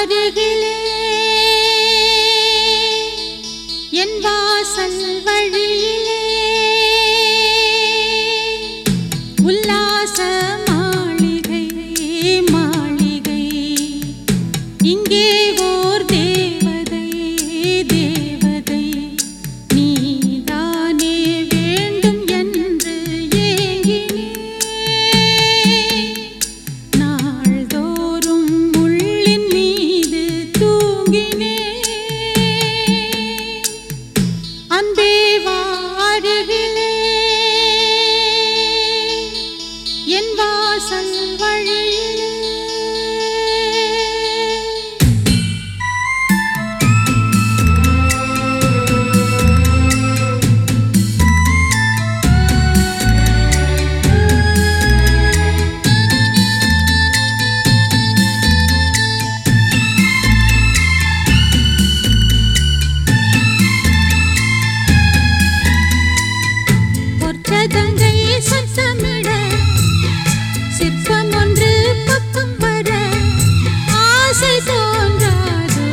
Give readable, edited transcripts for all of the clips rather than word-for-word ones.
அருகிலே என் வாசல் வழியிலே உல்லாச மாளிகை மாளிகை இங்கே ஓர் தேவதை தேவதை நீதானே வேண்டும் என்று ஏங்கினேன் நாள்தோறும் முள்ளின் மீது தூங்கினேன் அன்பே வா அருகிலே என் வாசல் வழியிலே பொற்சதங்கை சத்தமிட சிற்பம் ஒன்று பக்கம் வர ஆசை தோன்றாதோ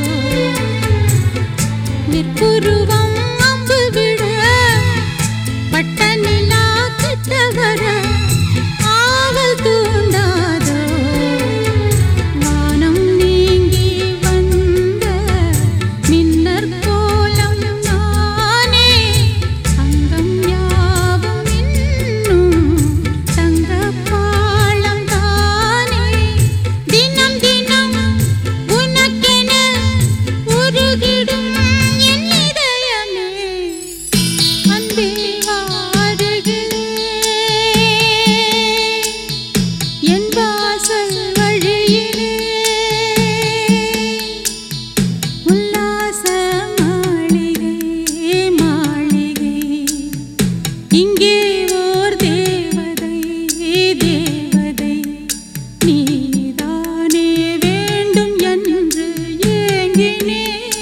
நிற்புருவம் அம்பு விட பட்ட நிலா கிட்ட வர ஆவல் தூண்டாதோ வானம் நீங்கி வந்த மின்னர் கோலம் நானே அங்கம் யாவும் இன்னும் தங்க பாலம் தானே தினம் தினம் உனக்கென உருகிடும் என் இதயமே அன்பே வா அருகிலே என் வாசல் வழியிலே உல்லாச மாளிகை மாளிகை இங்கே ஓர் தேவதை தேவதை நீதானே வேண்டும் என்று ஏங்கினேன்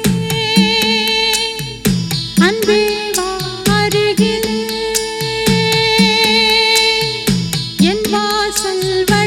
அன்பே வா அருகிலே என் வாசல்